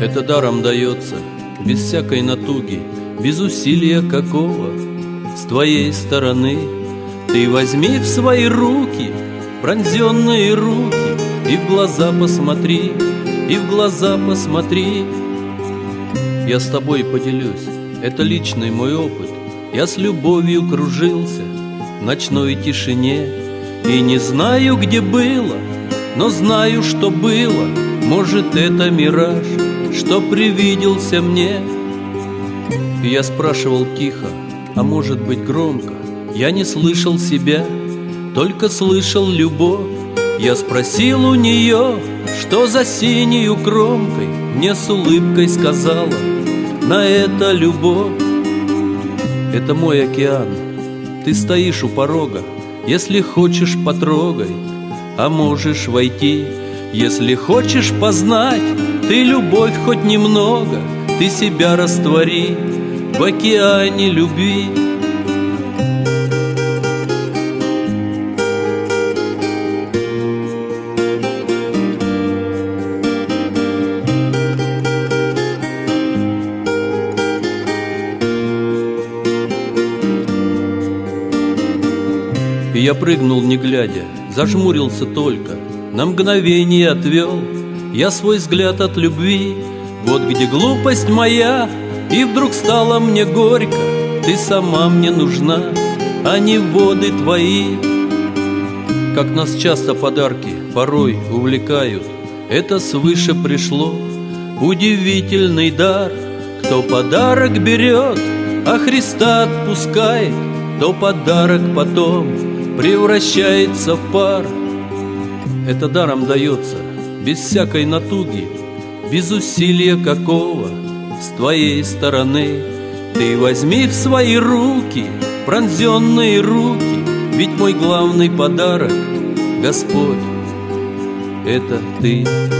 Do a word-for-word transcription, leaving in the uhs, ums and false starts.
Это даром дается, без всякой натуги, без усилия какого. С твоей стороны ты возьми в свои руки пронзенные руки и в глаза посмотри, и в глаза посмотри. Я с тобой поделюсь, это личный мой опыт. Я с любовью кружился в ночной тишине и не знаю, где было, но знаю, что было. Может, это мираж, что привиделся мне. И я спрашивал тихо, а может быть громко. Я не слышал себя, только слышал любовь. Я спросил у нее, что за синею кромкой. Мне с улыбкой сказала, на это любовь. Это мой океан, ты стоишь у порога. Если хочешь, потрогай, а можешь войти. Если хочешь познать ты любовь хоть немного, ты себя раствори в океане любви. И я прыгнул не глядя, зажмурился только, на мгновение отвел я свой взгляд от любви. Вот где глупость моя, и вдруг стало мне горько. Ты сама мне нужна, а не воды твои. Как нас часто подарки порой увлекают, это свыше пришло удивительный дар. Кто подарок берет, а Христа отпускает, то подарок потом превращается в пар. Это даром дается, без всякой натуги, без усилия какого. С твоей стороны ты возьми в свои руки пронзенные руки, ведь мой главный подарок, Господь, это ты.